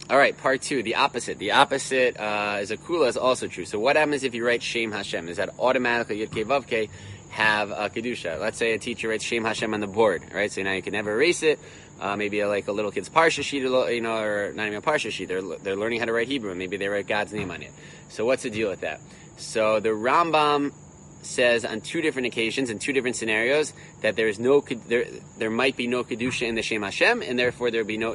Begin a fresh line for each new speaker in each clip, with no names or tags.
All right, part two, the opposite. The opposite is a kula is also true. So what happens if you write Shem Hashem? Is that automatically Yud Kei Vav Kei have a kedusha? Let's say a teacher writes Shem Hashem on the board, right? So now you can never erase it. Maybe like a little kid's parsha sheet, or not even a parsha sheet. They're learning how to write Hebrew, and maybe they write God's name on it. So what's the deal with that? So the Rambam says on two different occasions, in two different scenarios, that there might be no kedusha in the Shem Hashem, and therefore there would be no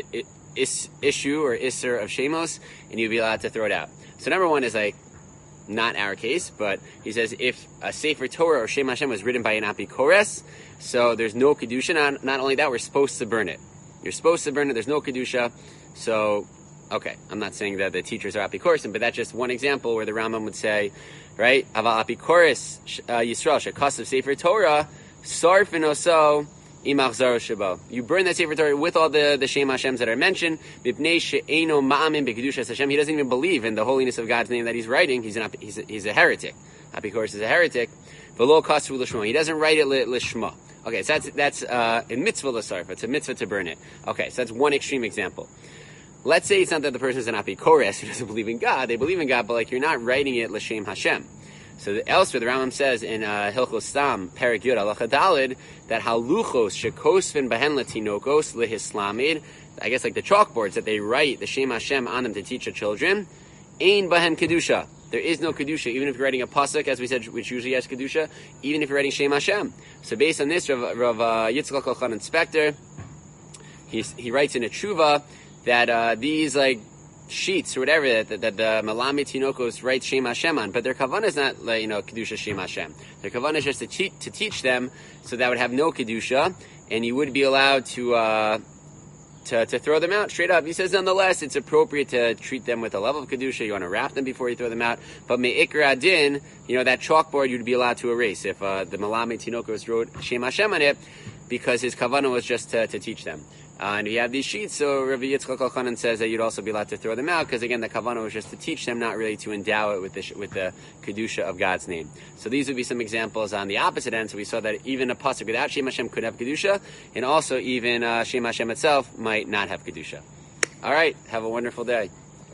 issue or isser of shemos, and you'd be allowed to throw it out. So number one is like not our case, but he says if a Sefer Torah or Shem Hashem was written by an apikores, so there's no kedusha. Not only that, we're supposed to burn it. You're supposed to burn it. There's no kedusha. So okay, I'm not saying that the teachers are apikoresim, but that's just one example where the Rambam would say, right, aval apikores Yisrael shekasav Sefer Torah sarfin oso. You burn that Sefer Torah with all the Shem Hashems that are mentioned. He doesn't even believe in the holiness of God's name that he's writing. He's a heretic. Apikoros is a heretic. He doesn't write it lishma. Okay, so that's in mitzvah l'sarfa. It's a mitzvah to burn it. Okay, so that's one extreme example. Let's say it's not that the person is an apikoros who doesn't believe in God. They believe in God, but like you're not writing it l'shem Hashem. So elsewhere, the Rambam says in Hilchos Stam, Perek Yud, Halacha Daled, that haluchos shekosvin behen latinokos lehislamid, I guess like the chalkboards that they write the Shem Hashem on them to teach the children, ein bahem kedusha. There is no kedusha, even if you're writing a pasuk, as we said, which usually has kedusha, even if you're writing Shem Hashem. So based on this, Rav Yitzchak Elchanan Spector, he writes in a tshuva that these like sheets or whatever that the Malami Tinokos writes Shem Hashem on, but their kavanah is not kedusha Shem Hashem. Their kavanah is just to teach them, so that would have no kedusha, and you would be allowed to throw them out straight up. He says nonetheless it's appropriate to treat them with a level of kedusha. You want to wrap them before you throw them out, but me'ikra din, that chalkboard you'd be allowed to erase if the Malami Tinokos wrote Shem Hashem on it, because his kavanah was just to teach them. And you have these sheets, so Rabbi Yitzchak Elchanan says that you'd also be allowed to throw them out, because again, the kavanah was just to teach them, not really to endow it with the kedusha of God's name. So these would be some examples on the opposite end. So we saw that even a pasuk without Shem Hashem could have kedusha, and also even Shem Hashem itself might not have kedusha. All right, have a wonderful day.